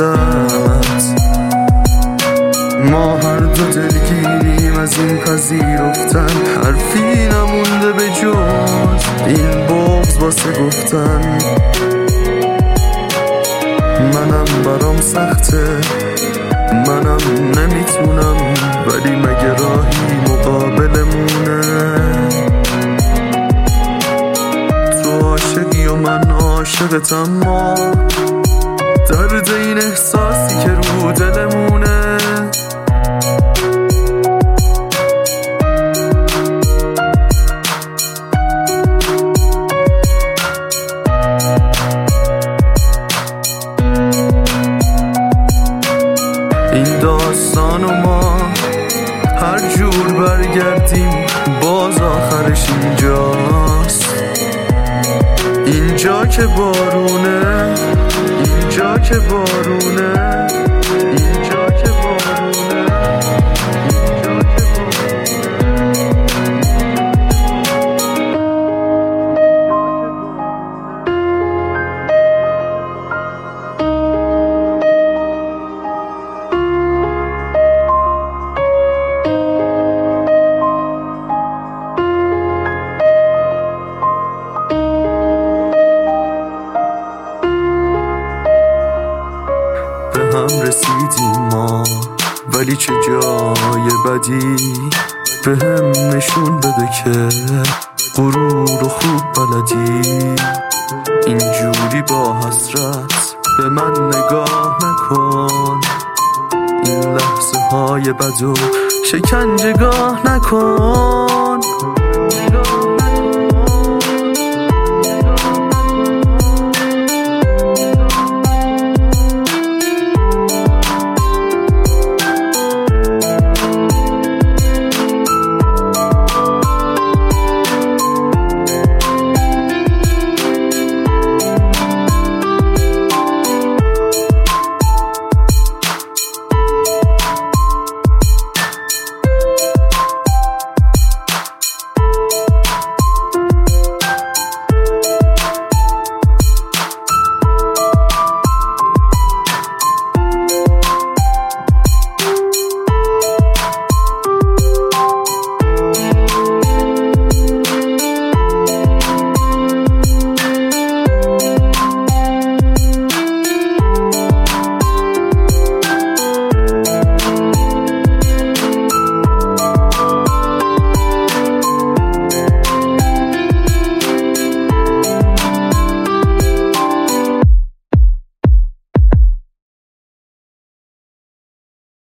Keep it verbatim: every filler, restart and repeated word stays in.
دلت. ما هر دو دلگیریم از این پذیرفتن، حرفی نمونده به جز این بغض واسه گفتن. منم برام سخته، منم نمیتونم، ولی مگه راهی مقابلمونه؟ تو عاشقی و من عاشقت، اما درد این احساسی که رو دلمونه. این داستان و ما هر جور برگردیم باز آخرش اینجاست. اینجا که بارونه، اینجا که بارونه، اینجا که بارونه، اینجا که به هم رسیدیم ما، ولی چه جای بدی به هم نشون بده که غرور و خوب بلدی. اینجوری با حسرت به من نگاه نکن، این لحظه های بدو شکنجهگاه نکن.